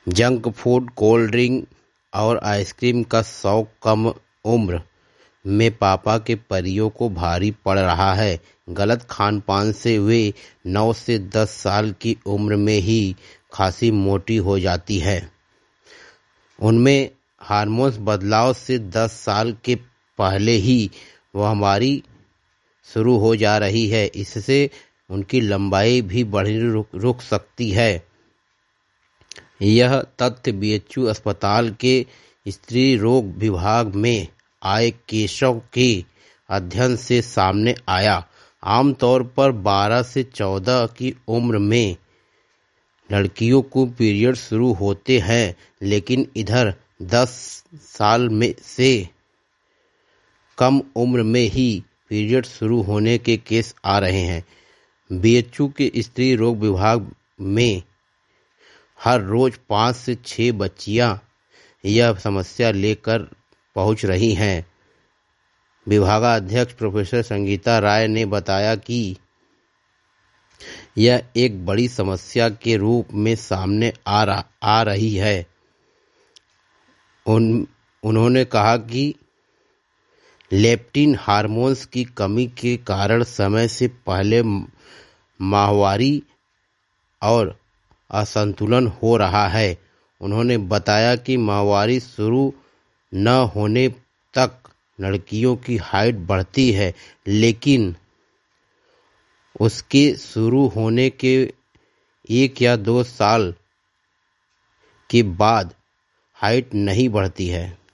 Junk food, cold drink और ice cream का शौक कम उम्र में पापा के परियों को भारी पड़ रहा है। गलत खान-पान से वे 9 से 10 साल की उम्र में ही खासी मोटी हो जाती है। उनमें हार्मोन्स बदलाव से 10 साल के पहले ही वह बीमारी शुरू हो जा रही है। इससे उनकी लंबाई भी बढ़नी रुक सकती है। यह तथ्य बीएचयू अस्पताल के स्त्री रोग विभाग में आए केसों के अध्ययन से सामने आया। आमतौर पर 12 से 14 की उम्र में लड़कियों को पीरियड शुरू होते हैं, लेकिन इधर 10 साल में से कम उम्र में ही पीरियड शुरू होने के केस आ रहे हैं। बीएचयू के स्त्री रोग विभाग में हर रोज 5 से 6 बच्चियां यह समस्या लेकर पहुंच रही हैं। विभागाध्यक्ष प्रोफेसर संगीता राय ने बताया कि यह एक बड़ी समस्या के रूप में सामने आ रही है। उन्होंने कहा कि लेप्टिन हार्मोन्स की कमी के कारण समय से पहले माहवारी और असंतुलन हो रहा है। उन्होंने बताया कि माहवारी शुरू न होने तक लड़कियों की हाइट बढ़ती है, लेकिन उसके शुरू होने के 1 या 2 साल के बाद हाइट नहीं बढ़ती है।